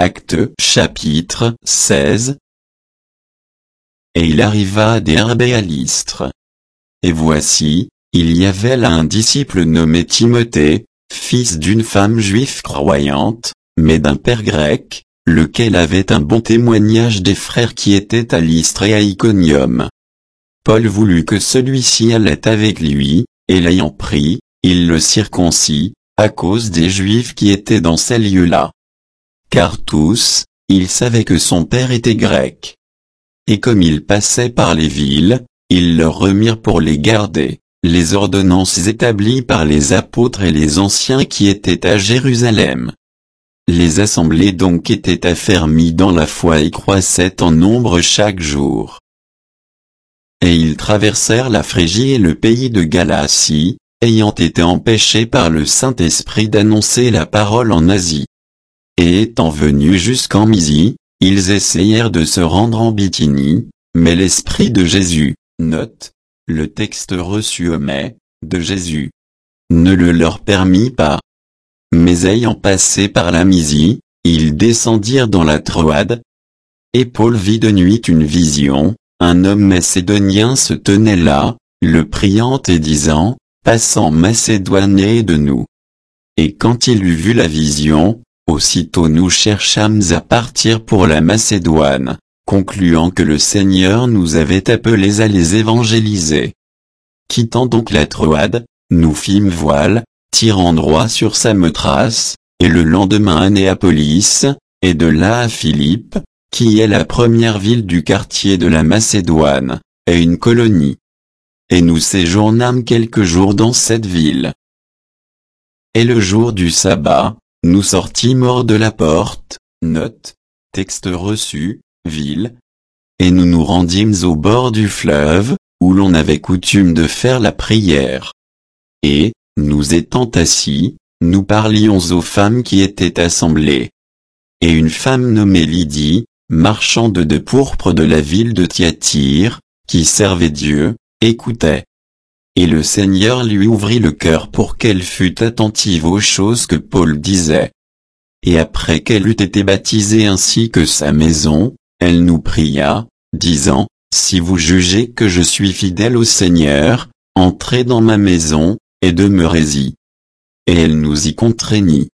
Actes chapitre 16. Et il arriva à Derbe et à Lystre. Et voici, il y avait là un disciple nommé Timothée, fils d'une femme juive croyante, mais d'un père grec, lequel avait un bon témoignage des frères qui étaient à Lystre et à Iconium. Paul voulut que celui-ci allait avec lui, et l'ayant pris, il le circoncit, à cause des Juifs qui étaient dans ces lieux-là. Car tous, ils savaient que son père était grec. Et comme il passait par les villes, ils leur remirent pour les garder, les ordonnances établies par les apôtres et les anciens qui étaient à Jérusalem. Les assemblées donc étaient affermies dans la foi et croissaient en nombre chaque jour. Et ils traversèrent la Phrygie et le pays de Galatie, ayant été empêchés par le Saint-Esprit d'annoncer la parole en Asie. Et étant venus jusqu'en Mysie, ils essayèrent de se rendre en Bithynie, mais l'Esprit de Jésus, note, le texte reçu de Jésus, ne le leur permit pas. Mais ayant passé par la Mysie, ils descendirent dans la Troade. Et Paul vit de nuit une vision, un homme macédonien se tenait là, le priant et disant, passant Macédoine et de nous. Et quand il eut vu la vision, aussitôt nous cherchâmes à partir pour la Macédoine, concluant que le Seigneur nous avait appelés à les évangéliser. Quittant donc la Troade, nous fîmes voile, tirant droit sur Samothrace, et le lendemain à Néapolis, et de là à Philippe, qui est la première ville du quartier de la Macédoine, et une colonie. Et nous séjournâmes quelques jours dans cette ville. Et le jour du sabbat, nous sortîmes hors de la porte, note, texte reçu, ville, et nous nous rendîmes au bord du fleuve, où l'on avait coutume de faire la prière. Et, nous étant assis, nous parlions aux femmes qui étaient assemblées. Et une femme nommée Lydie, marchande de pourpre de la ville de Thyatire, qui servait Dieu, écoutait. Et le Seigneur lui ouvrit le cœur pour qu'elle fût attentive aux choses que Paul disait. Et après qu'elle eût été baptisée ainsi que sa maison, elle nous pria, disant, si vous jugez que je suis fidèle au Seigneur, entrez dans ma maison, et demeurez-y. Et elle nous y contraignit.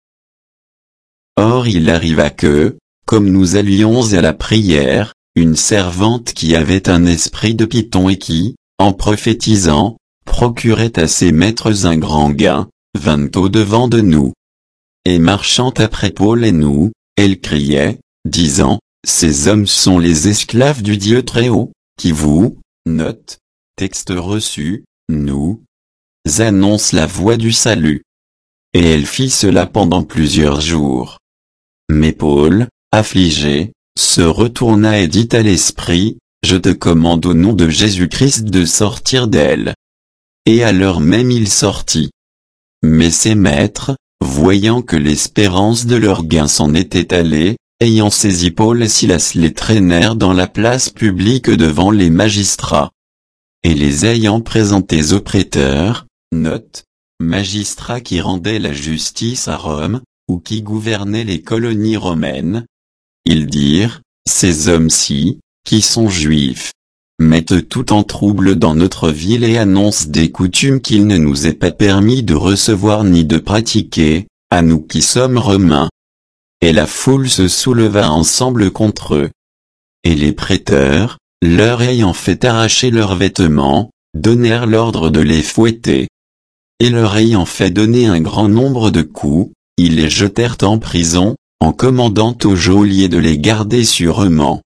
Or il arriva que, comme nous allions à la prière, une servante qui avait un esprit de python et qui, en prophétisant, procurait à ses maîtres un grand gain, vint au-devant de nous. Et marchant après Paul et nous, elle criait, disant, ces hommes sont les esclaves du Dieu Très-Haut, qui vous, note, texte reçu, nous, annonce la voie du salut. Et elle fit cela pendant plusieurs jours. Mais Paul, affligé, se retourna et dit à l'esprit, je te commande au nom de Jésus-Christ de sortir d'elle. Et à l'heure même il sortit. Mais ses maîtres, voyant que l'espérance de leur gain s'en était allée, ayant saisi Paul et Silas les traînèrent dans la place publique devant les magistrats. Et les ayant présentés aux préteurs, note, magistrats qui rendaient la justice à Rome, ou qui gouvernaient les colonies romaines, ils dirent, ces hommes-ci, qui sont juifs, mettent tout en trouble dans notre ville et annoncent des coutumes qu'il ne nous est pas permis de recevoir ni de pratiquer, à nous qui sommes romains. Et la foule se souleva ensemble contre eux. Et les préteurs, leur ayant fait arracher leurs vêtements, donnèrent l'ordre de les fouetter. Et leur ayant fait donner un grand nombre de coups, ils les jetèrent en prison, en commandant au geôlier de les garder sûrement.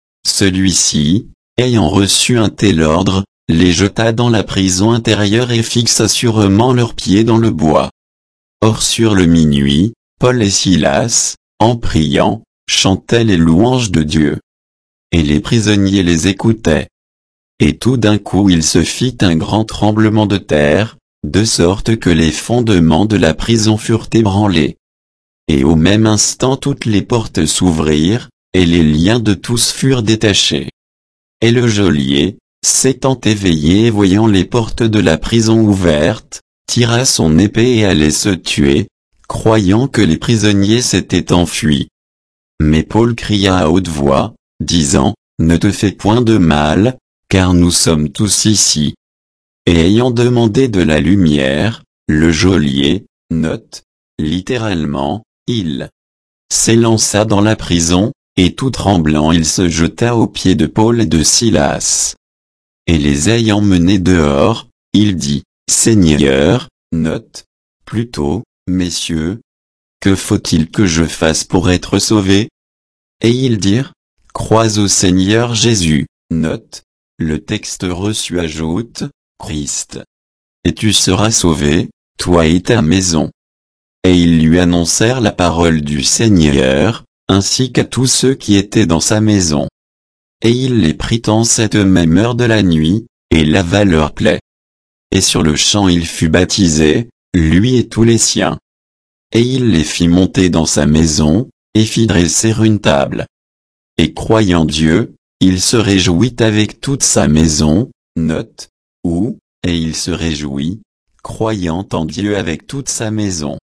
Celui-ci, ayant reçu un tel ordre, les jeta dans la prison intérieure et fixa sûrement leurs pieds dans le bois. Or sur le minuit, Paul et Silas, en priant, chantaient les louanges de Dieu. Et les prisonniers les écoutaient. Et tout d'un coup il se fit un grand tremblement de terre, de sorte que les fondements de la prison furent ébranlés. Et au même instant toutes les portes s'ouvrirent, et les liens de tous furent détachés. Et le geôlier, s'étant éveillé et voyant les portes de la prison ouvertes, tira son épée et allait se tuer, croyant que les prisonniers s'étaient enfuis. Mais Paul cria à haute voix, disant, ne te fais point de mal, car nous sommes tous ici. Et ayant demandé de la lumière, le geôlier, note, littéralement, il s'élança dans la prison, et tout tremblant il se jeta aux pieds de Paul et de Silas. Et les ayant menés dehors, il dit, Seigneur, note, plutôt, messieurs, que faut-il que je fasse pour être sauvé? Et ils dirent, crois au Seigneur Jésus, note, le texte reçu ajoute, Christ. Et tu seras sauvé, toi et ta maison. Et ils lui annoncèrent la parole du Seigneur, ainsi qu'à tous ceux qui étaient dans sa maison. Et il les prit en cette même heure de la nuit, et lava leurs plaies. Et sur le champ il fut baptisé, lui et tous les siens. Et il les fit monter dans sa maison, et fit dresser une table. Et croyant Dieu, il se réjouit avec toute sa maison, note, et il se réjouit, croyant en Dieu avec toute sa maison.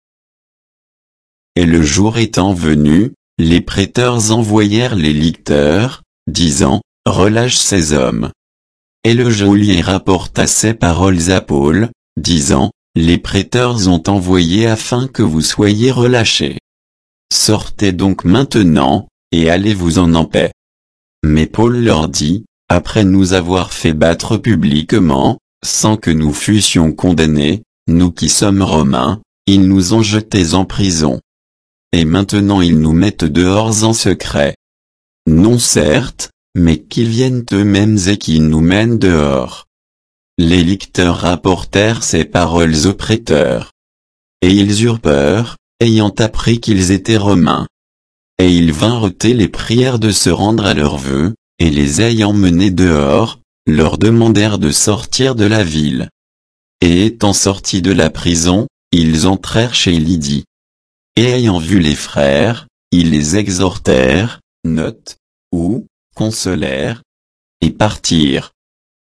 Et le jour étant venu, les prêteurs envoyèrent les licteurs, disant, relâche ces hommes. Et le geôlier rapporta ces paroles à Paul, disant, les prêteurs ont envoyé afin que vous soyez relâchés. Sortez donc maintenant, et allez-vous-en en paix. Mais Paul leur dit, après nous avoir fait battre publiquement, sans que nous fussions condamnés, nous qui sommes Romains, ils nous ont jetés en prison. Et maintenant ils nous mettent dehors en secret. Non certes, mais qu'ils viennent eux-mêmes et qu'ils nous mènent dehors. Les licteurs rapportèrent ces paroles aux prêteurs. Et ils eurent peur, ayant appris qu'ils étaient Romains. Et ils vinrent et les prièrent de se rendre à leurs vœux, et les ayant menés dehors, leur demandèrent de sortir de la ville. Et étant sortis de la prison, ils entrèrent chez Lydie. Et ayant vu les frères, ils les exhortèrent, consolèrent, et partirent.